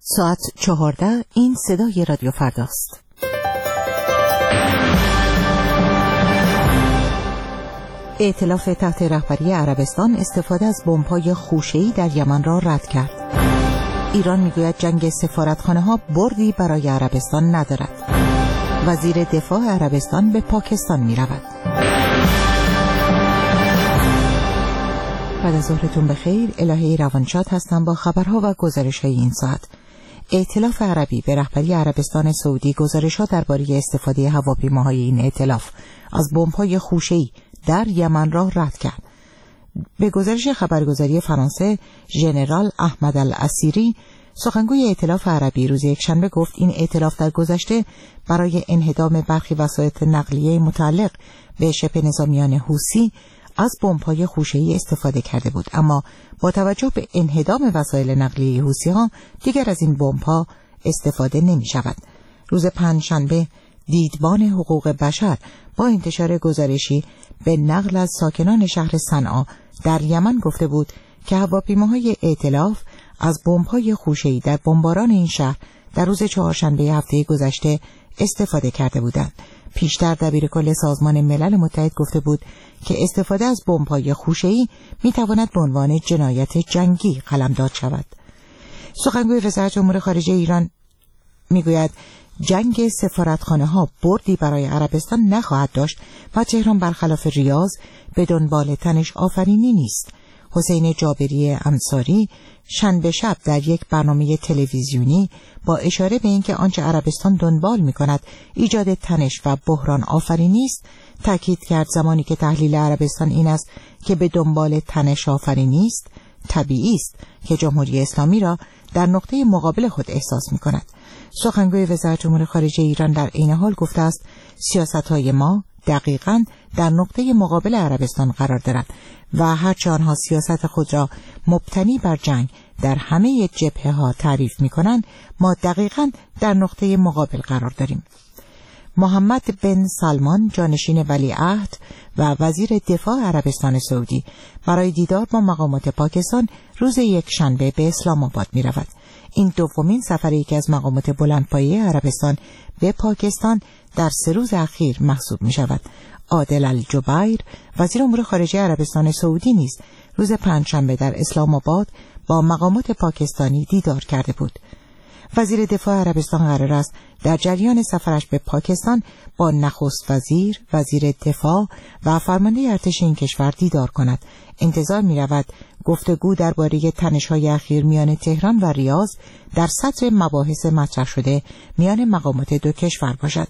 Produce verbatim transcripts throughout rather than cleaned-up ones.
ساعت چهارده. این صدای رادیو فرداست. ائتلاف تحت رهبری عربستان استفاده از بمب‌های خوشه‌ای در یمن را رد کرد. ایران میگوید جنگ سفارتخانه‌ها بردی برای عربستان ندارد. وزیر دفاع عربستان به پاکستان می‌رود. بعد از ظهرتون بخیر. الهی روانشاد هستم با خبرها و گزارش‌های این ساعت. ائتلاف عربی به رهبری عربستان سعودی گزارش‌ها درباره استفاده هواپیماهای این ائتلاف از بمب‌های خوشه‌ای در یمن را رد کرد. به گزارش خبرگزاری فرانسه، ژنرال احمد الاسیری، سخنگوی ائتلاف عربی، روز یکشنبه گفت این ائتلاف در گذشته برای انهدام برخی وسایل نقلیه متعلق به شبه نظامیان حوثی از بمب‌های خوشه‌ای استفاده کرده بود، اما با توجه به انهدام وسایل نقلیه حوثی‌ها دیگر از این بمب‌ها استفاده نمی‌شود. روز پنجشنبه دیدبان حقوق بشر با انتشار گزارشی به نقل از ساکنان شهر صنعا در یمن گفته بود که هواپیماهای ائتلاف از بمب‌های خوشه‌ای در بمباران این شهر در روز چهارشنبه هفته گذشته استفاده کرده بودند. پیشتر دبیرکل سازمان ملل متحد گفته بود که استفاده از بمب‌های خوشه‌ای می‌تواند به عنوان جنایت جنگی قلمداد شود. سخنگوی وزارت امور خارجه ایران میگوید جنگ سفارتخانه‌ها بردی برای عربستان نخواهد داشت و تهران برخلاف ریاض به دنبال تنش آفرینی نیست. حسین جابری انصاری شنبه شب در یک برنامه تلویزیونی با اشاره به اینکه آنچه عربستان دنبال می‌کند ایجاد تنش و بحران آفرینی است، تاکید کرد زمانی که تحلیل عربستان این است که به دنبال تنش آفرینی است، طبیعی است که جمهوری اسلامی را در نقطه مقابل خود احساس می‌کند. سخنگوی وزارت امور خارجه ایران در عین حال گفته است سیاست‌های ما دقیقاً در نقطه مقابل عربستان قرار دارد و هرچه آنها سیاست خود را مبتنی بر جنگ در همه جبهه‌ها تعریف می‌کنند، ما دقیقاً در نقطه مقابل قرار داریم. محمد بن سلمان جانشین ولیعهد و وزیر دفاع عربستان سعودی برای دیدار با مقامات پاکستان روز یکشنبه به اسلام آباد می‌رود. این دومین سفری که از مقامات بلندپایه عربستان به پاکستان در سه روز اخیر محسوب می شود. عادل الجبیر وزیر امور خارجه عربستان سعودی نیز روز پنجشنبه در اسلام آباد با مقامات پاکستانی دیدار کرده بود. وزیر دفاع عربستان قرار است در جریان سفرش به پاکستان با نخست وزیر، وزیر دفاع و فرمانده ارتش این کشور دیدار کند. انتظار می رود گفتگو درباره تنش‌های اخیر میان تهران و ریاض در سطر مباحث مطرح شده میان مقامات دو کشور باشد.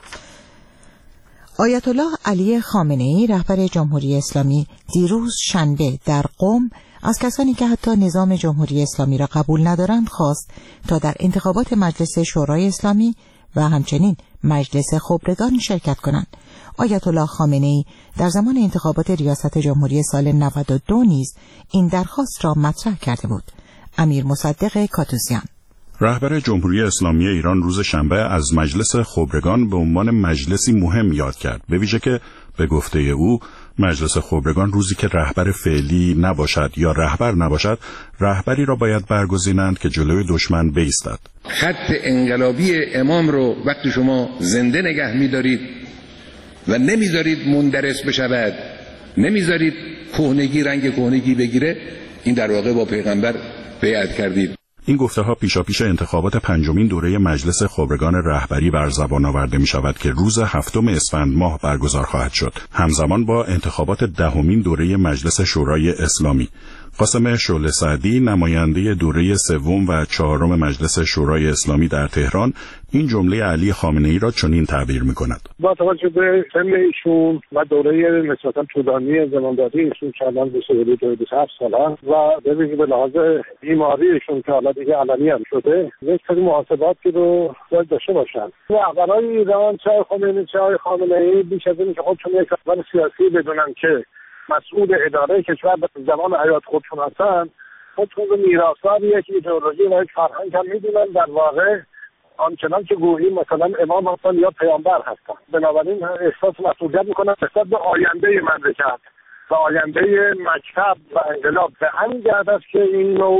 آیت الله علی خامنه‌ای رهبر جمهوری اسلامی دیروز شنبه در قم از کسانی که حتی نظام جمهوری اسلامی را قبول ندارند خواست تا در انتخابات مجلس شورای اسلامی و همچنین مجلس خبرگان شرکت کنند. آیت الله خامنه‌ای در زمان انتخابات ریاست جمهوری سال نود و دو نیز این درخواست را مطرح کرده بود. امیر مصدق کاتوزیان رهبر جمهوری اسلامی ایران روز شنبه از مجلس خبرگان به عنوان مجلسی مهم یاد کرد، به ویژه که به گفته او مجلس خبرگان روزی که رهبر فعلی نباشد یا رهبر نباشد، رهبری را باید برگزینند که جلوی دشمن بایستد. خط انقلابی امام رو وقتی شما زنده نگه می‌دارید و نمیذارید مندرس بشود، نمیذارید کهنگی رنگ کهنگی بگیره، این در واقع با پیغمبر بیعت کردید. این گفته ها پیشاپیش انتخابات پنجمین دوره مجلس خبرگان رهبری بر زبان آورده می شود که روز هفتم اسفند ماه برگزار خواهد شد، همزمان با انتخابات دهمین دوره مجلس شورای اسلامی. قاسم شعله سعدی نماینده دوره سوم و چهارم مجلس شورای اسلامی در تهران این جمله علی خامنه‌ای را چنین تعبیر می‌کند: با توجه به سن ایشون و دوره نسبتاً طولانی زمانداری ایشون که الان بیست و دو تا بیست و هفت سال است و به ویژه به لحاظ بیماری ایشون که حالا دیگه علنی هم شده، یک سری محاسباتی رو باید داشته باشن. رهبران ایران چه خمینی چه خامنه‌ای بیش از این که خودشون یک رهبر سیاسی بدونن که مسئول اداره کشور به زمان حیات خودشون هستن، خودشون رو میراثدار یک ایدئولوژی و یک فرهنگ هم میدونن، در واقع آنچنان که گویی مثلا امام هستن یا پیامبر هستن. بنابراین احساس مسئولیت میکنن نسبت به آینده مملکت و آینده مکتب و انقلاب. به همین جهت است که این نوع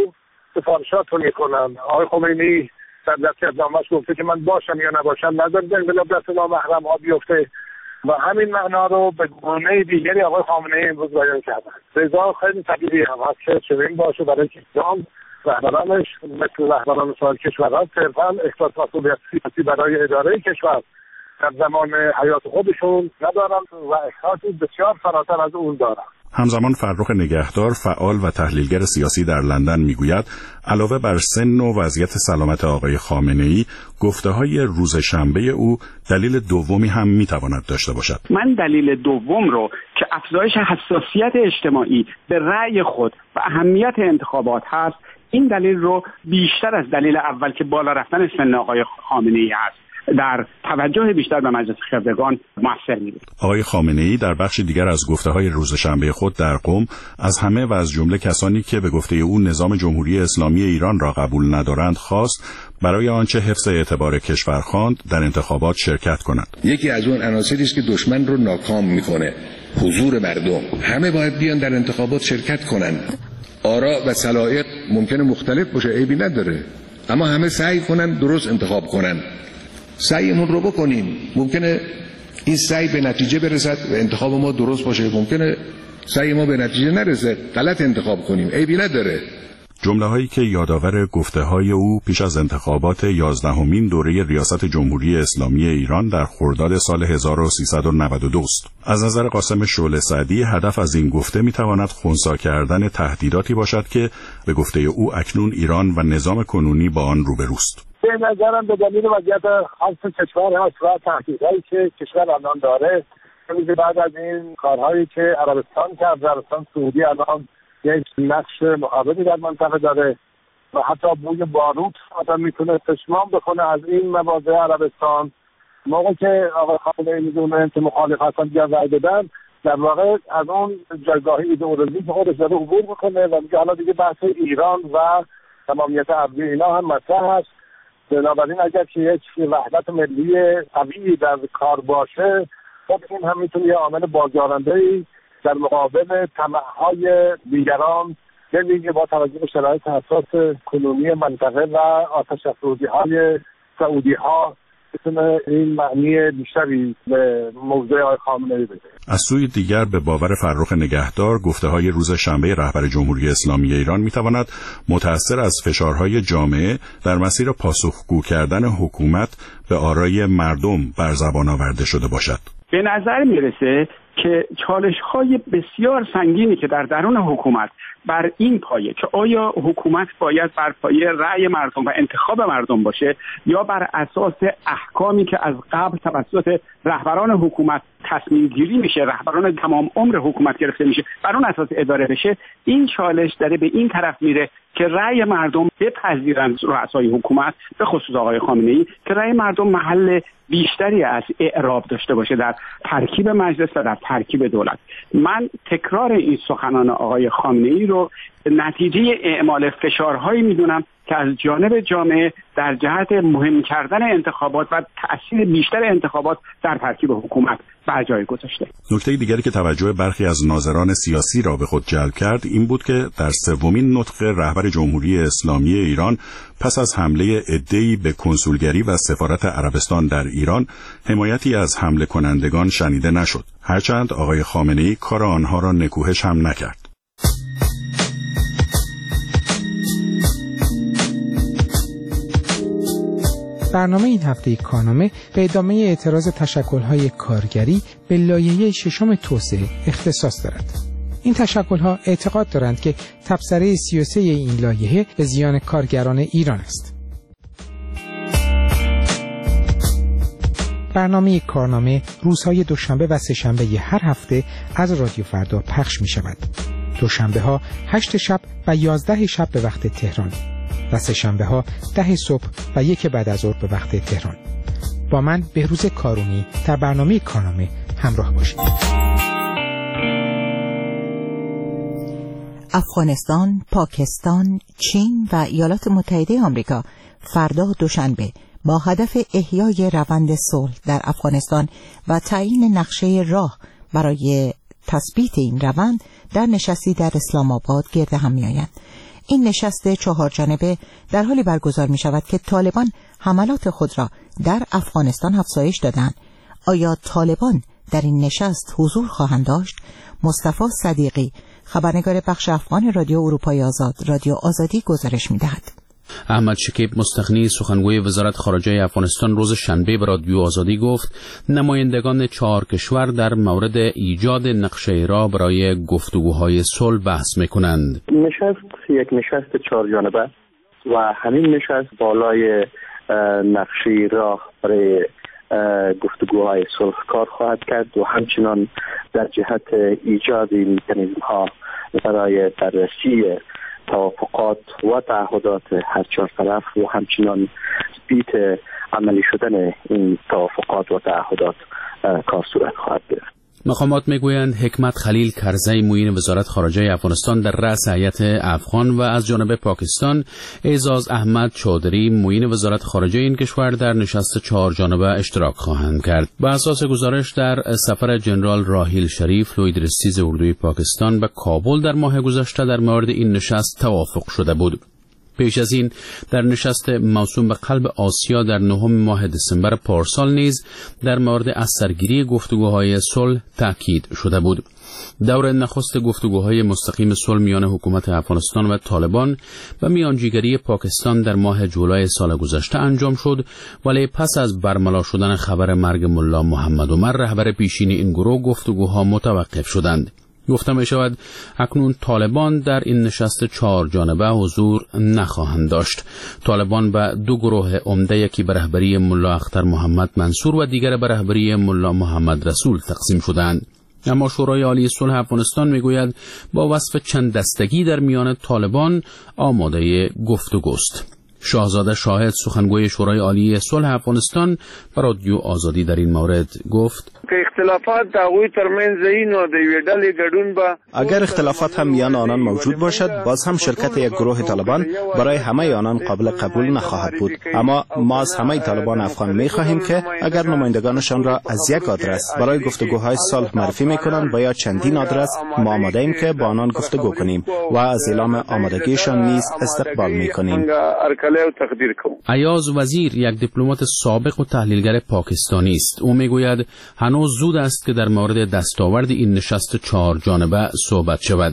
سفارشات رو میکنن. آقای خمینی در دستورالعملش گفته که من باشم یا نباشم نذارید انقلاب دست نامحرم ها بیفته و همین معنا رو به گونه دیگری آقای خامنه‌ای امروز بیان کردن. رضا خیلی طبیعی هم هست که چنین باشه برای که اسلام رهبرانش مثل رهبران سایر کشورها صرفا احساس مسئولیت سیاسی برای اداره کشور در زمان حیات خودشون ندارن و احساسی بسیار فراتر از اون دارن. همزمان فرخ نگهدار فعال و تحلیلگر سیاسی در لندن میگوید علاوه بر سن و وضعیت سلامت آقای خامنه‌ای، گفته‌های روز شنبه او دلیل دومی هم میتواند داشته باشد. من دلیل دوم رو که افزایش حساسیت اجتماعی به رأی خود و اهمیت انتخابات هست، این دلیل رو بیشتر از دلیل اول که بالا رفتن سن آقای خامنه‌ای است در توجه بیشتر به مجلس خبرگان موثر می‌بود. آقای خامنه‌ای در بخش دیگر از گفته‌های روز شنبه خود در قم از همه و از جمله کسانی که به گفته او نظام جمهوری اسلامی ایران را قبول ندارند خواست برای آنچه حفظ اعتبار کشور خواند در انتخابات شرکت کنند. یکی از اون عناصری است که دشمن رو ناکام می‌کنه، حضور مردم. همه باید بیان در انتخابات شرکت کنند. آرا و سلایق ممکنه مختلف باشه، عیبی نداره، اما همه سعی کنن درست انتخاب کنن. سعیمون رو بکنیم. ممکنه این سعی به نتیجه برسد و انتخاب ما درست باشه، ممکنه سعی ما به نتیجه نرسه، غلط انتخاب کنیم، عیبی نداره. جمله هایی که یادآور گفته های او پیش از انتخابات یازدهمین دوره ریاست جمهوری اسلامی ایران در خرداد سال هزار و سیصد و نود و دو است. از نظر قاسم شعله سعدی هدف از این گفته میتواند خنثی کردن تهدیداتی باشد که به گفته او اکنون ایران و نظام کنونی با آن روبروست. به نظرم به دلیل وضعیت خاص کشور هست و تهدیدهایی که کشور الان داره، میگه بعد از این کارهایی که عربستان کرد، عربستان سعودی الان یک نقش مقابلی در منطقه داره و حتی بوی باروت آدم میتونه پشمان بکنه از این مواضع عربستان. موقع که آقای خامنه‌ای میدونه که مخالف هستن دیگر رای بدن، در واقع از اون جایگاه ایدئولوژی که خودش داره عبور میکنه و میگه حالا دیگه بحث ایران و تمامیت ارضی اینا هم مطرح هست. بنابراین اگر که یک وحدت ملی قوی در کار باشه، خب این هم میتونه یه عامل بازدارنده‌ای در مقابل طمع‌های دیگران به ویژه با توجه به شرایط حساس کنونی منطقه و آتش افروزی‌های سعودی‌ها بتونه این معنی بیشتری به موضوع آقای خامنه‌ای بده. از سوی دیگر به باور فرخ نگهدار گفته‌های روز شنبه رهبر جمهوری اسلامی ایران می‌تواند متأثر از فشارهای جامعه در مسیر پاسخگو کردن حکومت به آرای مردم بر زبان آورده شده باشد. به نظر میرسه که چالش‌های بسیار سنگینی که در درون حکومت بر این پایه که آیا حکومت باید بر پایه رأی مردم و انتخاب مردم باشه یا بر اساس احکامی که از قبل توسط رهبران حکومت تصمیم گیری میشه، رهبران تمام عمر حکومت گرفته میشه، بر اون اساس اداره بشه. این چالش داره به این طرف میره که رأی مردم بپذیرند رؤسای حکومت، به خصوص آقای خامنه‌ای، که رأی مردم محل بیشتری از اعراب داشته باشه در ترکیب مجلس و در ترکیب دولت. من تکرار این سخنان آقای خامنه‌ای رو نتیجه اعمال فشارهایی میدونم که از جانب جامعه در جهت مهم کردن انتخابات و تأثیر بیشتر انتخابات در ترکیب حکومت بر جای گذاشته. نکته دیگری که توجه برخی از ناظران سیاسی را به خود جلب کرد این بود که در سومین نطق رهبر جمهوری اسلامی ایران پس از حمله عده‌ای به کنسولگری و سفارت عربستان در ایران حمایتی از حمله کنندگان شنیده نشد، هرچند آقای خامنه‌ای کار آنها را نکوهش هم نکرد. برنامه این هفته کارنامه به ادامه اعتراض تشکل‌های کارگری به لایحه ششم توسعه اختصاص دارد. این تشکل‌ها اعتقاد دارند که تبصره سی و سه این لایحه به زیان کارگران ایران است. برنامه کارنامه روزهای دوشنبه و سه‌شنبه هر هفته از رادیو فردا پخش می‌شود. دوشنبه ها هشت شب و یازده شب به وقت تهران و سه‌شنبه ها ده صبح و یک بعد از ظهر به وقت تهران. با من بهروز کارونی در برنامه کارنامه همراه باشید. افغانستان، پاکستان، چین و ایالات متحده آمریکا فردا دوشنبه با هدف احیای روند صلح در افغانستان و تعیین نقشه راه برای تثبیت این روند در نشستی در اسلام آباد گرد هم می‌آیند. این نشست چهار جانبه در حالی برگزار می شود که طالبان حملات خود را در افغانستان افزایش دادند. آیا طالبان در این نشست حضور خواهند داشت؟ مصطفی صدیقی، خبرنگار بخش افغان رادیو اروپای آزاد، رادیو آزادی گزارش می دهد. احمد شکیب مستغنی، سخنگوی وزارت خارجه افغانستان، روز شنبه به رادیو آزادی گفت نمایندگان چهار کشور در مورد ایجاد نقشه راه برای گفتگوهای صلح بحث میکنند. نشست یک نشست چهار جانبه و همین نشست بالای نقشه راه برای گفتگوهای صلح کار خواهد کرد و همچنان در جهت ایجاد مکانیزم ها برای بررسی توافقات و تعهدات هر چهار طرف و همچنان تثبیت عملی شدن این توافقات و تعهدات کار صورت خواهد گرفت. مقامات میگویند حکمت خلیل کرزی معین وزارت خارجه افغانستان در رأس هیئت افغان و از جانب پاکستان اعزاز احمد چودری معین وزارت خارجه این کشور در نشست چهار جانبه اشتراک خواهند کرد. بر اساس گزارش در سفر جنرال راحیل شریف لوی درستیز اردوی پاکستان به کابل در ماه گذشته در مورد این نشست توافق شده بود. پیش از این در نشست موسوم به قلب آسیا در نهم ماه دسامبر پارسال نیز در مورد از سرگیری گفتگوهای صلح تاکید شده بود. دور نخست گفتگوهای مستقیم صلح میان حکومت افغانستان و طالبان و میانجیگری پاکستان در ماه جولای سال گذشته انجام شد، ولی پس از برملا شدن خبر مرگ ملا محمد عمر رهبر پیشین این گروه گفتگوها متوقف شدند. گفته می شود اکنون طالبان در این نشست چهار جانبه حضور نخواهند داشت. طالبان به دو گروه عمده، یکی به رهبری ملا اختر محمد منصور و دیگر به رهبری ملا محمد رسول تقسیم شدند. اما شورای عالی صلح افغانستان میگوید با وصف چند دستگی در میان طالبان آماده گفتگوست. شاهزاده شاهد، سخنگوی شورای عالی صلح افغانستان، به رادیو آزادی در این مورد گفت که اختلافات داوی ترمنځ اینو د ویډلې ګډون با اگر اختلافات هم میان آنان موجود باشد، باز هم شرکت یک گروه طالبان برای همه آنان قابل قبول نخواهد بود. اما ما از همه طالبان افغان می خواهیم که اگر نمایندگانشان را از یک آدرس برای گفتگوهای صلح معرفی میکنند و یا چندین آدرس، ما آماده ایم که با آنان گفتگو کنیم و از اعلام آمادگیشان نیز استقبال میکنیم. ایاز وزیر، یک دیپلمات سابق و تحلیلگر پاکستانی است. او میگوید هنوز زود است که در مورد دستاورد این نشست چهار جانبه صحبت شود.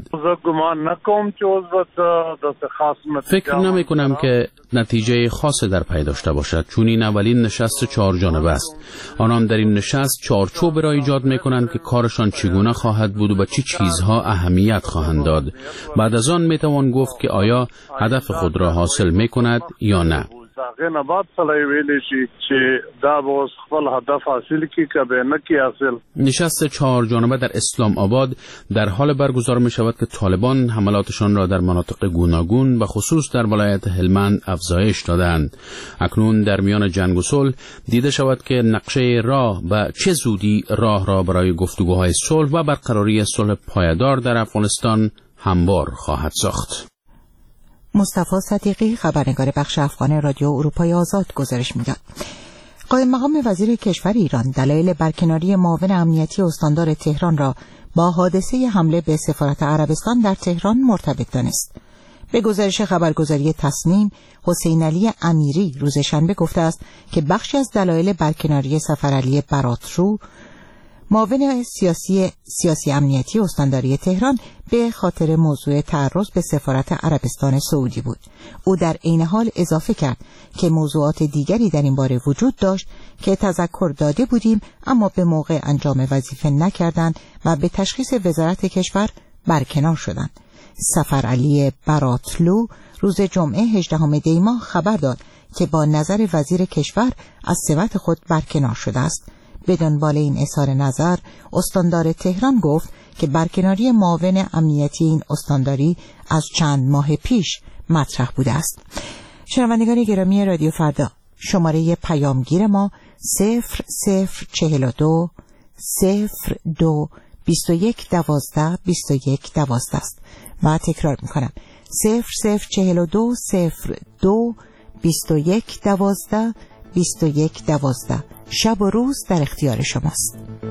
فکر نمی کنم که نتیجه خاصی در پی داشته باشد، چون این اولین نشست چهار جانبه است. آنان در این نشست چارچوب را ایجاد می کنند که کارشان چگونه خواهد بود و به چه چی چیزها اهمیت خواهند داد. بعد از آن می توان گفت که آیا هدف خود را حاصل می کند یا نه. هغه بعد سړی ویلی شي چې دا به اوس خپل هدف حاصل کړي که به نه کړي حاصل. نشست چهار جانبه در اسلام آباد در حال برگزار می شود که طالبان حملاتشان را در مناطق گوناگون و خصوص در ولایت هلمند افزایش دادند. اکنون در میان جنگ و صلح دیده شود که نقشه راه به چه زودی راه را برای گفتگوهای صلح و برقراری صلح پایدار در افغانستان هموار خواهد ساخت. مصطفی صدیقی، خبرنگار بخش افغان رادیو اروپای آزاد گزارش می‌داد. قائم مقام وزیر کشور ایران دلایل برکناری معاون امنیتی استاندار تهران را با حادثه حمله به سفارت عربستان در تهران مرتبط دانست. به گزارش خبرگزاری تصنیم، حسین علی امیری روز شنبه گفته است که بخشی از دلایل برکناری سفرعلی براترو، معاون سیاسی سیاسی امنیتی استانداری تهران، به خاطر موضوع تعرض به سفارت عربستان سعودی بود. او در عین حال اضافه کرد که موضوعات دیگری در این باره وجود داشت که تذکر داده بودیم اما به موقع انجام وظیفه نکردند و به تشخیص وزارت کشور برکنار شدند. سفرعلی براتلو روز جمعه هجدهم دی ماه خبر داد که با نظر وزیر کشور از سمت خود برکنار شده است. به دنبال این اظهار نظر، استاندار تهران گفت که برکناری معاون امنیتی این استانداری از چند ماه پیش مطرح بوده است. شنوندگان گرامی رادیو فردا، شماره پیامگیر ما صفر صفر چهل و دو صفر دو بیست و یک دوازده بیست و یک دوازده است و تکرار میکنم صفر صفر چهل و دو صفر دو بیست و یک دوازده بیست و یک دوازده. شب و روز در اختیار شماست.